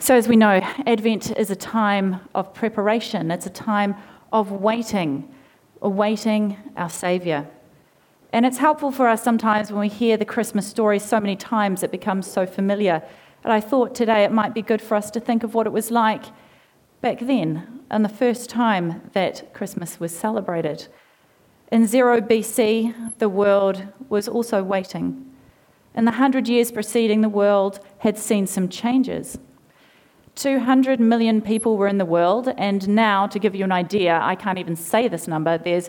So as we know, Advent is a time of preparation. It's a time of waiting, awaiting our Saviour. And it's helpful for us sometimes when we hear the Christmas story so many times, it becomes so familiar. And I thought today it might be good for us to think of what it was like back then, and the first time that Christmas was celebrated. In 0 BC, the world was also waiting. In the 100 years preceding, the world had seen some changes. 200 million people were in the world, and now, to give you an idea, I can't even say this number, there's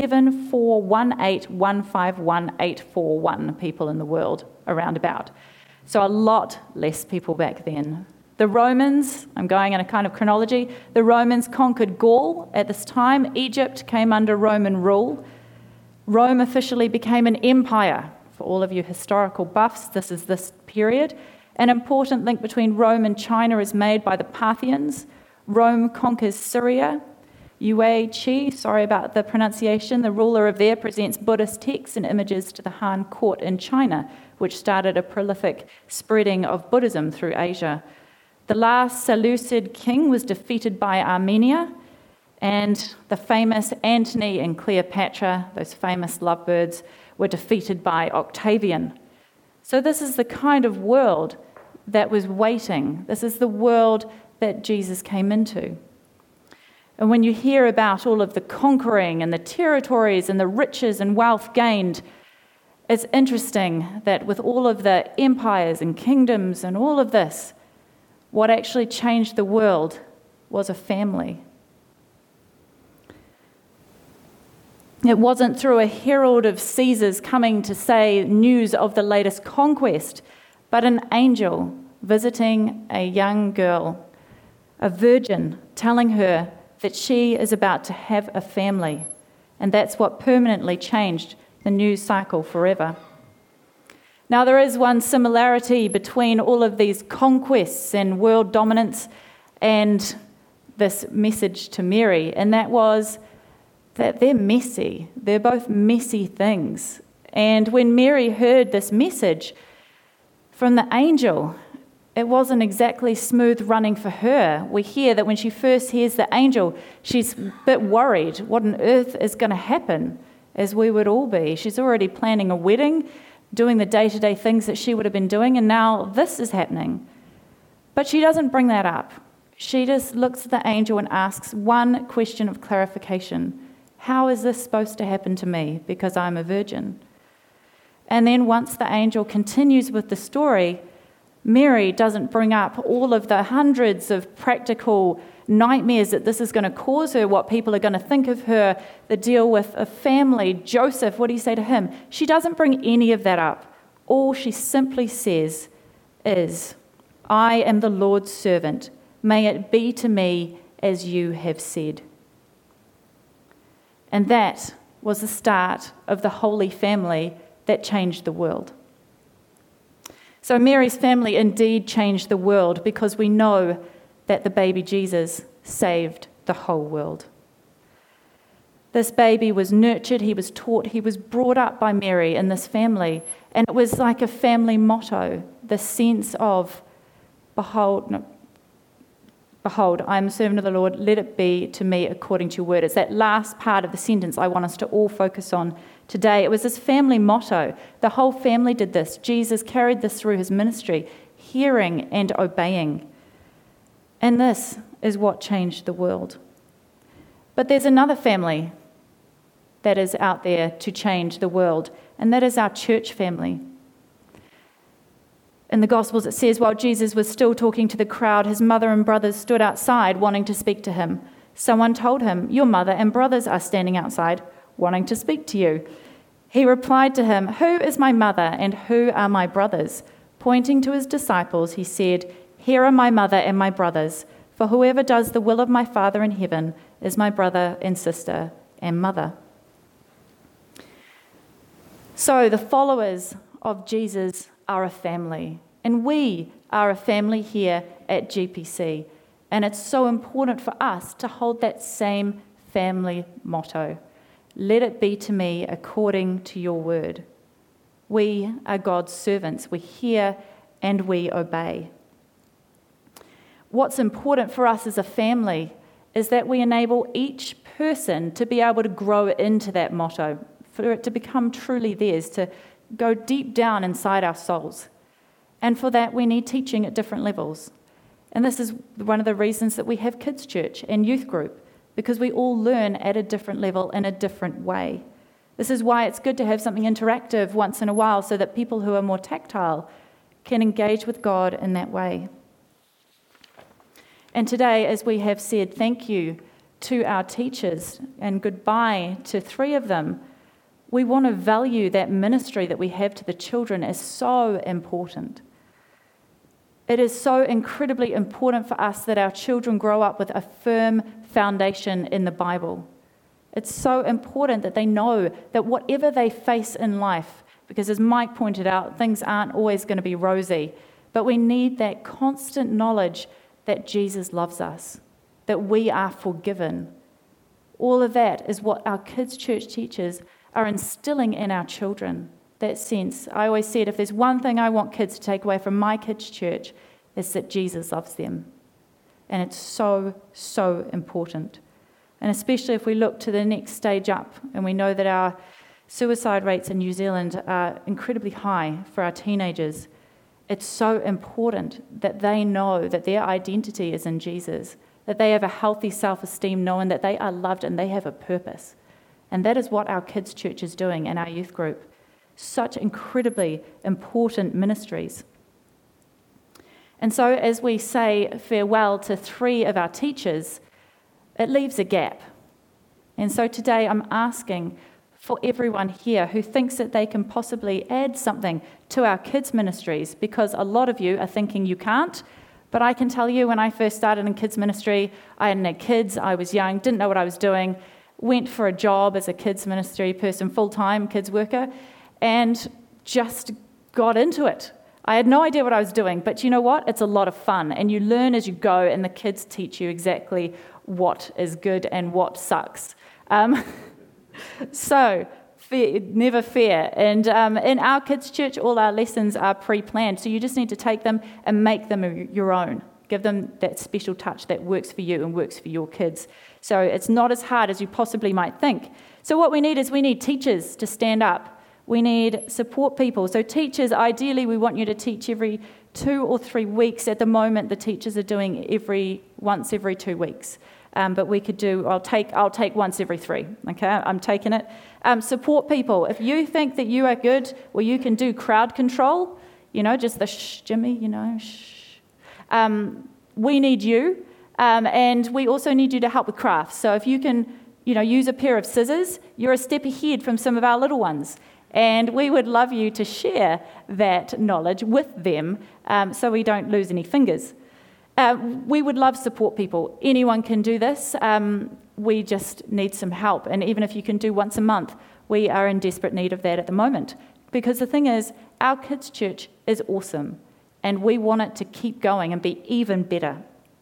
7418151,841 people in the world, around about. So a lot less people back then. The Romans, I'm going in a kind of chronology, the Romans conquered Gaul at this time. Egypt came under Roman rule. Rome officially became an empire. For all of you historical buffs, this is this period. An important link between Rome and China is made by the Parthians. Rome conquers Syria. Yue Qi, sorry about the pronunciation, the ruler of there, presents Buddhist texts and images to the Han court in China, which started a prolific spreading of Buddhism through Asia. The last Seleucid king was defeated by Armenia, and the famous Antony and Cleopatra, those famous lovebirds, were defeated by Octavian. So this is the kind of world that was waiting. This is the world that Jesus came into. And when you hear about all of the conquering and the territories and the riches and wealth gained, it's interesting that with all of the empires and kingdoms and all of this, what actually changed the world was a family. It wasn't through a herald of Caesars coming to say news of the latest conquest, but an angel visiting a young girl, a virgin, telling her that she is about to have a family. And that's what permanently changed the news cycle forever. Now, there is one similarity between all of these conquests and world dominance and this message to Mary, and that was that they're messy. They're both messy things. And when Mary heard this message from the angel, it wasn't exactly smooth running for her. We hear that when she first hears the angel, she's a bit worried. What on earth is going to happen, as we would all be? She's already planning a wedding, doing the day-to-day things that she would have been doing, and now this is happening. But she doesn't bring that up. She just looks at the angel and asks one question of clarification. How is this supposed to happen to me because I'm a virgin? And then once the angel continues with the story, Mary doesn't bring up all of the hundreds of practical nightmares that this is going to cause her, what people are going to think of her, the deal with a family, Joseph, what do you say to him? She doesn't bring any of that up. All she simply says is, I am the Lord's servant. May it be to me as you have said. And that was the start of the Holy Family that changed the world. So Mary's family indeed changed the world because we know that the baby Jesus saved the whole world. This baby was nurtured, he was taught, he was brought up by Mary in this family. And it was like a family motto, the sense of, Behold, I am a servant of the Lord, let it be to me according to your word. It's that last part of the sentence I want us to all focus on today. It was this family motto. The whole family did this. Jesus carried this through his ministry, hearing and obeying. And this is what changed the world. But there's another family that is out there to change the world, and that is our church family. In the Gospels it says, while Jesus was still talking to the crowd, his mother and brothers stood outside wanting to speak to him. Someone told him, your mother and brothers are standing outside wanting to speak to you. He replied to him, who is my mother and who are my brothers? Pointing to his disciples, he said, here are my mother and my brothers, for whoever does the will of my Father in heaven is my brother and sister and mother. So the followers of Jesus are a family, and we are a family here at GPC, and it's so important for us to hold that same family motto. Let it be to me according to your word. We are God's servants. We hear and we obey. What's important for us as a family is that we enable each person to be able to grow into that motto, for it to become truly theirs, to go deep down inside our souls. And for that, we need teaching at different levels. And this is one of the reasons that we have kids' church and youth group, because we all learn at a different level in a different way. This is why it's good to have something interactive once in a while so that people who are more tactile can engage with God in that way. And today, as we have said, thank you to our teachers and goodbye to 3 of them. We want to value that ministry that we have to the children as so important. It is so incredibly important for us that our children grow up with a firm foundation in the Bible. It's so important that they know that whatever they face in life, because as Mike pointed out, things aren't always going to be rosy, but we need that constant knowledge that Jesus loves us, that we are forgiven. All of that is what our kids' church teachers are instilling in our children. That sense. I always said, if there's one thing I want kids to take away from my kids' church, it's that Jesus loves them. And it's so, so important. And especially if we look to the next stage up, and we know that our suicide rates in New Zealand are incredibly high for our teenagers, it's so important that they know that their identity is in Jesus, that they have a healthy self-esteem, knowing that they are loved and they have a purpose. And that is what our kids' church is doing in our youth group. Such incredibly important ministries. And so as we say farewell to 3 of our teachers, it leaves a gap. And so today I'm asking for everyone here who thinks that they can possibly add something to our kids' ministries, because a lot of you are thinking you can't. But I can tell you, when I first started in kids' ministry, I hadn't had kids, I was young, didn't know what I was doing, went for a job as a kids' ministry person, full-time kids worker, and just got into it. I had no idea what I was doing, but you know what? It's a lot of fun, and you learn as you go, and the kids teach you exactly what is good and what sucks. So, never fear. And in our kids' church, all our lessons are pre-planned, so you just need to take them and make them your own. Give them that special touch that works for you and works for your kids. So it's not as hard as you possibly might think. So what we need teachers to stand up. We need support people. So teachers, ideally, we want you to teach every 2 or 3 weeks. At the moment, the teachers are doing once every 2 weeks. But we could do, I'll take once every 3, okay? I'm taking it. Support people. If you think that you are good, well, you can do crowd control, just the shh, Jimmy, shh. We need you, and we also need you to help with crafts. So if you can, use a pair of scissors, you're a step ahead from some of our little ones. And we would love you to share that knowledge with them so we don't lose any fingers. We would love support people. Anyone can do this. We just need some help. And even if you can do once a month, we are in desperate need of that at the moment. Because the thing is, our kids' church is awesome. And we want it to keep going and be even better.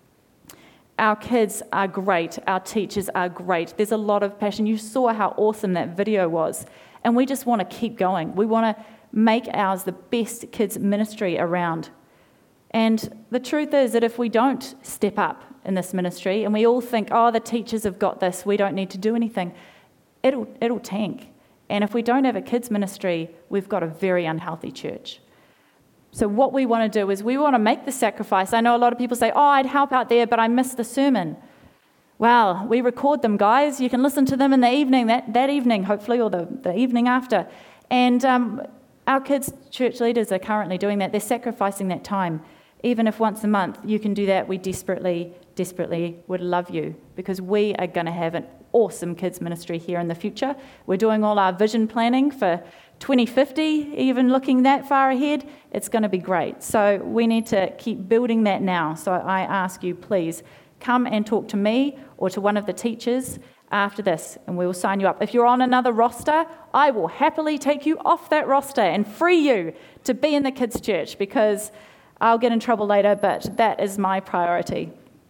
Our kids are great. Our teachers are great. There's a lot of passion. You saw how awesome that video was. And we just want to keep going. We want to make ours the best kids' ministry around. And the truth is that if we don't step up in this ministry, and we all think, the teachers have got this, we don't need to do anything, it'll tank. And if we don't have a kids' ministry, we've got a very unhealthy church. So what we want to do is we want to make the sacrifice. I know a lot of people say, I'd help out there, but I missed the sermon. Well, we record them, guys. You can listen to them in the evening, that evening, hopefully, or the evening after. And our kids' church leaders are currently doing that. They're sacrificing that time. Even if once a month you can do that, we desperately, desperately would love you, because we are going to have an awesome kids ministry here in the future. We're doing all our vision planning for 2050, even looking that far ahead. It's going to be great. So we need to keep building that now. So I ask you, please, come and talk to me or to one of the teachers after this, and we will sign you up. If you're on another roster, I will happily take you off that roster and free you to be in the kids' church, because I'll get in trouble later, but that is my priority.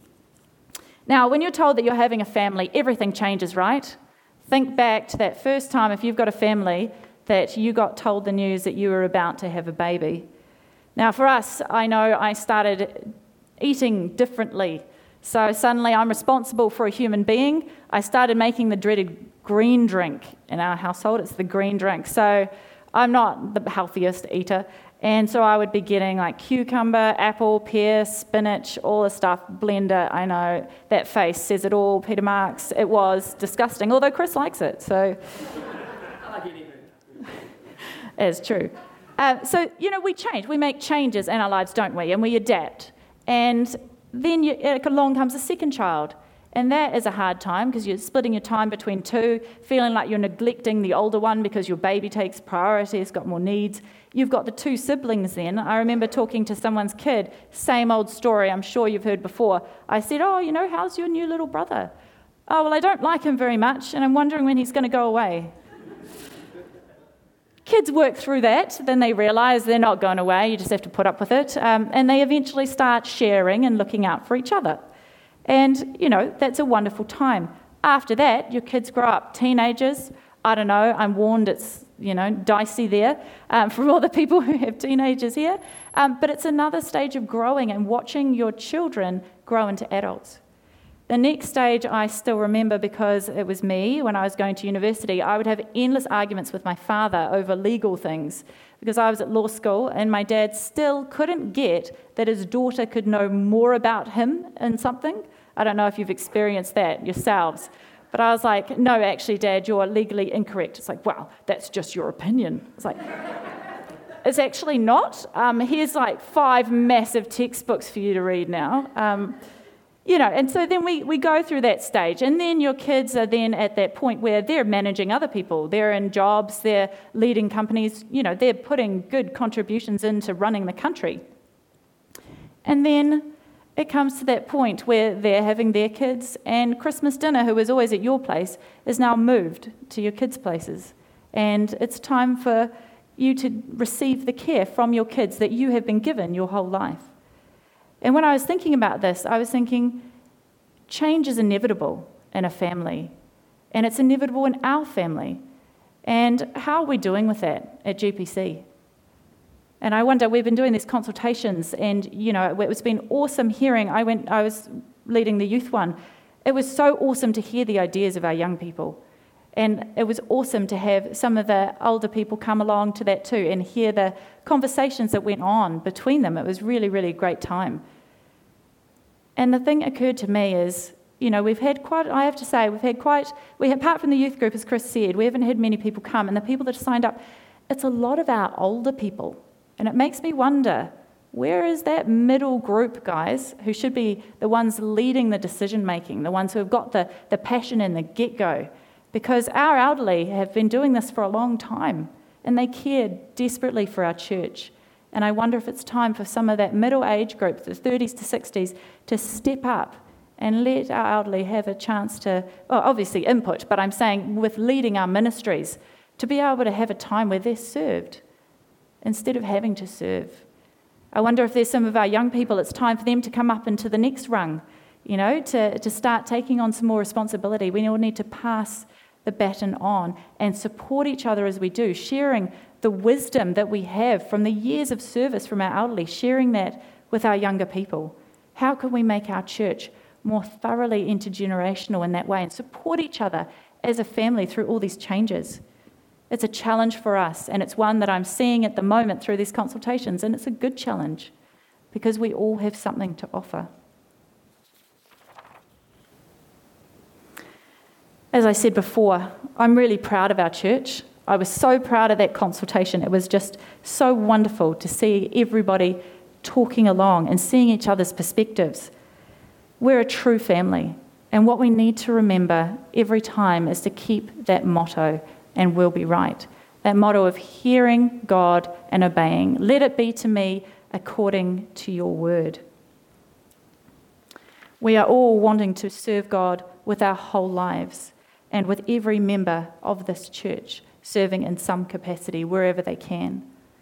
Now, when you're told that you're having a family, everything changes, right? Think back to that first time, if you've got a family, that you got told the news that you were about to have a baby. Now, for us, I know I started eating differently. So suddenly I'm responsible for a human being. I started making the dreaded green drink in our household. It's the green drink. So I'm not the healthiest eater. And so I would be getting like cucumber, apple, pear, spinach, all the stuff, blender. I know, that face says it all, Peter Marks. It was disgusting, although Chris likes it, so. I like anything. It's true. So, we change. We make changes in our lives, don't we? And we adapt. And then along comes a second child. And that is a hard time because you're splitting your time between two, feeling like you're neglecting the older one because your baby takes priority, it's got more needs. You've got the two siblings then. I remember talking to someone's kid, same old story I'm sure you've heard before. I said, how's your new little brother? Oh, well, I don't like him very much and I'm wondering when he's going to go away. Kids work through that, then they realise they're not going away, you just have to put up with it, and they eventually start sharing and looking out for each other. And, that's a wonderful time. After that, your kids grow up, teenagers. I don't know, I'm warned it's, dicey there for all the people who have teenagers here. But it's another stage of growing and watching your children grow into adults. The next stage I still remember because it was me when I was going to university. I would have endless arguments with my father over legal things because I was at law school and my dad still couldn't get that his daughter could know more about him in something. I don't know if you've experienced that yourselves. But I was like, no, actually, Dad, you're legally incorrect. It's like, well, that's just your opinion. It's like, it's actually not. Here's like 5 massive textbooks for you to read now. And so then we go through that stage. And then your kids are then at that point where they're managing other people. They're in jobs, they're leading companies. They're putting good contributions into running the country. And then it comes to that point where they're having their kids and Christmas dinner, who was always at your place, is now moved to your kids' places. And it's time for you to receive the care from your kids that you have been given your whole life. And when I was thinking about this, I was thinking, change is inevitable in a family. And it's inevitable in our family. And how are we doing with that at GPC? And I wonder, we've been doing these consultations and, it's been awesome hearing. I was leading the youth one. It was so awesome to hear the ideas of our young people. And it was awesome to have some of the older people come along to that too and hear the conversations that went on between them. It was really, really a great time. And the thing occurred to me is, we've had quite, I have to say, apart from the youth group, as Chris said, we haven't had many people come. And the people that have signed up, it's a lot of our older people. And it makes me wonder, where is that middle group, guys, who should be the ones leading the decision-making, the ones who have got the passion in the get-go? Because our elderly have been doing this for a long time, and they care desperately for our church. And I wonder if it's time for some of that middle age group, the 30s to 60s, to step up and let our elderly have a chance to, obviously input, but I'm saying with leading our ministries, to be able to have a time where they're served instead of having to serve. I wonder if there's some of our young people, it's time for them to come up into the next rung, to start taking on some more responsibility. We all need to pass the baton on and support each other as we do, sharing the wisdom that we have from the years of service from our elderly, sharing that with our younger people. How can we make our church more thoroughly intergenerational in that way and support each other as a family through all these changes? It's a challenge for us, and it's one that I'm seeing at the moment through these consultations, and it's a good challenge because we all have something to offer. As I said before, I'm really proud of our church. I was so proud of that consultation. It was just so wonderful to see everybody talking along and seeing each other's perspectives. We're a true family, and what we need to remember every time is to keep that motto, and we'll be right. That motto of hearing God and obeying. Let it be to me according to your word. We are all wanting to serve God with our whole lives and with every member of this church serving in some capacity wherever they can.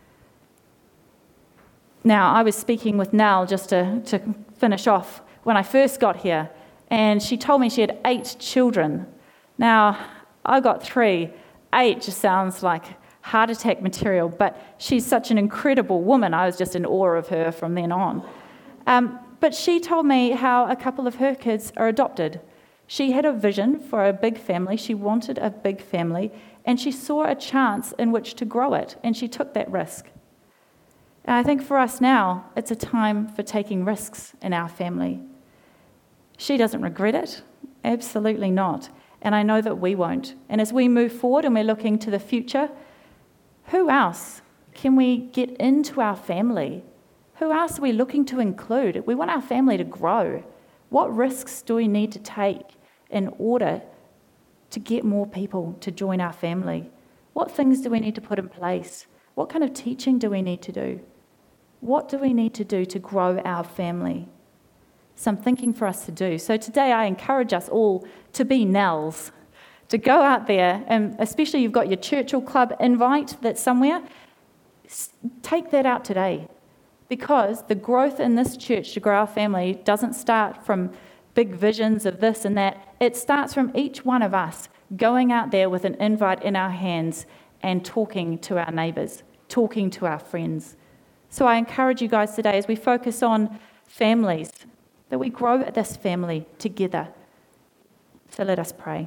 Now, I was speaking with Nell just to finish off when I first got here, and she told me she had 8 children. Now, I got 3. 8 just sounds like heart attack material, but she's such an incredible woman. I was just in awe of her from then on. But But she told me how a couple of her kids are adopted. She had a vision for a big family. She wanted a big family, and she saw a chance in which to grow it, and she took that risk. And I think for us now, it's a time for taking risks in our family. She doesn't regret it. Absolutely not. And I know that we won't. And as we move forward and we're looking to the future, who else can we get into our family? Who else are we looking to include? We want our family to grow. What risks do we need to take in order to get more people to join our family? What things do we need to put in place? What kind of teaching do we need to do? What do we need to do to grow our family? Some thinking for us to do. So today I encourage us all to be Nels, to go out there, and especially you've got your church or club invite that's somewhere, take that out today. Because the growth in this church to grow our family doesn't start from big visions of this and that. It starts from each one of us going out there with an invite in our hands and talking to our neighbours, talking to our friends. So I encourage you guys today, as we focus on families, that we grow this family together. So let us pray.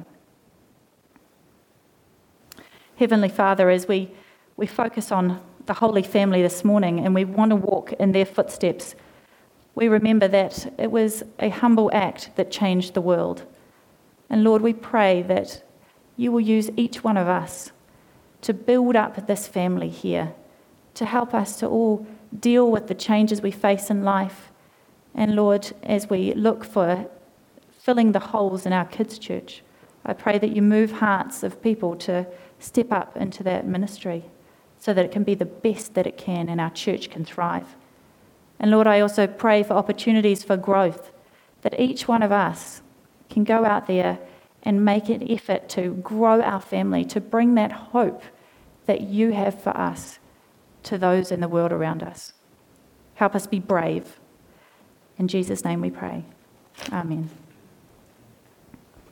Heavenly Father, as we focus on the Holy Family this morning and we want to walk in their footsteps, we remember that it was a humble act that changed the world. And Lord, we pray that you will use each one of us to build up this family here, to help us to all deal with the changes we face in life. And Lord, as we look for filling the holes in our kids' church, I pray that you move hearts of people to step up into that ministry so that it can be the best that it can and our church can thrive. And Lord, I also pray for opportunities for growth, that each one of us can go out there and make an effort to grow our family, to bring that hope that you have for us to those in the world around us. Help us be brave. In Jesus' name we pray. Amen.